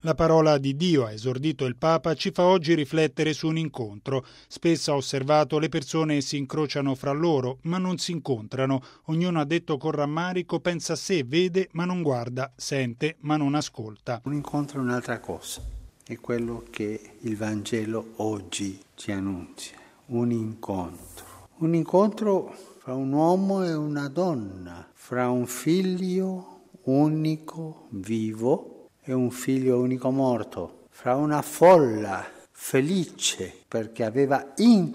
La parola di Dio, ha esordito il Papa, ci fa oggi riflettere su un incontro. Spesso ha osservato le persone si incrociano fra loro, ma non si incontrano. Ognuno, ha detto con rammarico, pensa a sé, vede ma non guarda, sente ma non ascolta. Un incontro è un'altra cosa, è quello che il Vangelo oggi ci annunzia. Un incontro fra un uomo e una donna, fra un figlio unico vivo e un figlio unico morto, fra una folla felice perché aveva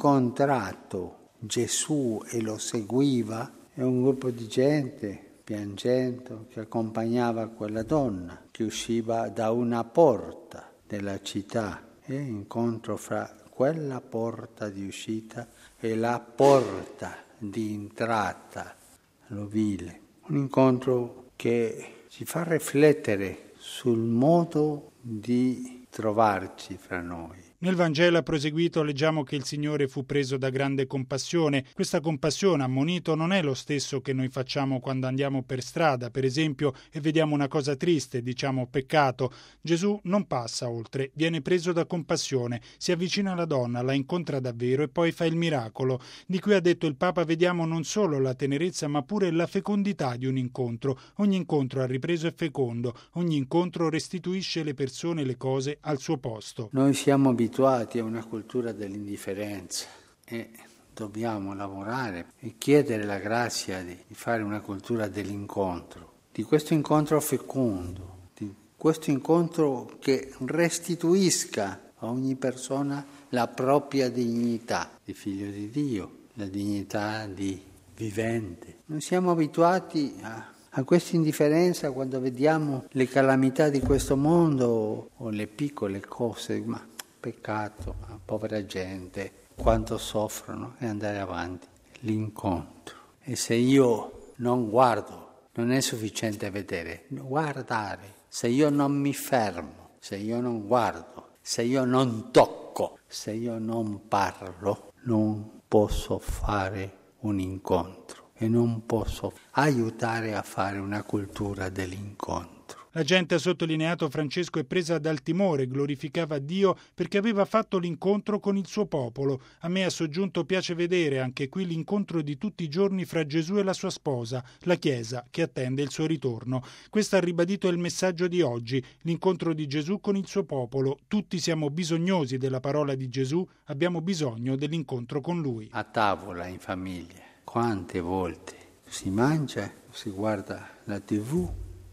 incontrato Gesù e lo seguiva, e un gruppo di gente piangendo che accompagnava quella donna che usciva da una porta della città, e incontro fra quella porta di uscita e la porta di entrata all'ovile. Un incontro che ci fa riflettere sul modo di trovarci fra noi. Nel Vangelo ha proseguito, leggiamo che il Signore fu preso da grande compassione. Questa compassione, ammonito, non è lo stesso che noi facciamo quando andiamo per strada, per esempio, e vediamo una cosa triste, diciamo peccato. Gesù non passa oltre, viene preso da compassione, si avvicina alla donna, la incontra davvero e poi fa il miracolo. Di cui, ha detto il Papa, vediamo non solo la tenerezza ma pure la fecondità di un incontro. Ogni incontro ha ripreso è fecondo, ogni incontro restituisce le persone e le cose al suo posto. Noi siamo abituati a una cultura dell'indifferenza e dobbiamo lavorare e chiedere la grazia di fare una cultura dell'incontro, di questo incontro fecondo, di questo incontro che restituisca a ogni persona la propria dignità di figlio di Dio, la dignità di vivente. Non siamo abituati a questa indifferenza quando vediamo le calamità di questo mondo o le piccole cose, ma peccato, povera gente, quanto soffrono, e andare avanti. L'incontro. E se io non guardo, non è sufficiente vedere, guardare. Se io non mi fermo, se io non guardo, se io non tocco, se io non parlo, non posso fare un incontro e non posso aiutare a fare una cultura dell'incontro. La gente, ha sottolineato Francesco, è presa dal timore, glorificava Dio perché aveva fatto l'incontro con il suo popolo. A me, ha soggiunto, piace vedere anche qui l'incontro di tutti i giorni fra Gesù e la sua sposa, la Chiesa, che attende il suo ritorno. Questo, ha ribadito, è il messaggio di oggi, l'incontro di Gesù con il suo popolo. Tutti siamo bisognosi della parola di Gesù, abbiamo bisogno dell'incontro con Lui. A tavola, in famiglia, quante volte si mangia, si guarda la TV,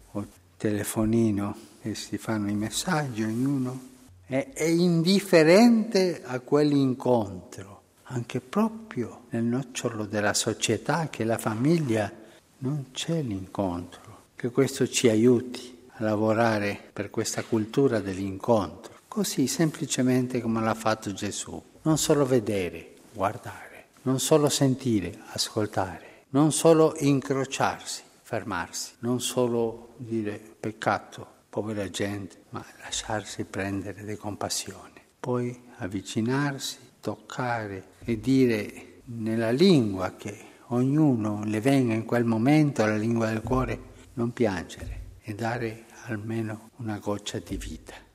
telefonino e si fanno i messaggi, ognuno è indifferente a quell'incontro, anche proprio nel nocciolo della società che è la famiglia non c'è l'incontro, che questo ci aiuti a lavorare per questa cultura dell'incontro, così semplicemente come l'ha fatto Gesù, non solo vedere, guardare, non solo sentire, ascoltare, non solo incrociarsi, fermarsi, non solo dire peccato, povera gente, ma lasciarsi prendere di compassione. Poi avvicinarsi, toccare e dire nella lingua che ognuno le venga in quel momento, la lingua del cuore, non piangere e dare almeno una goccia di vita.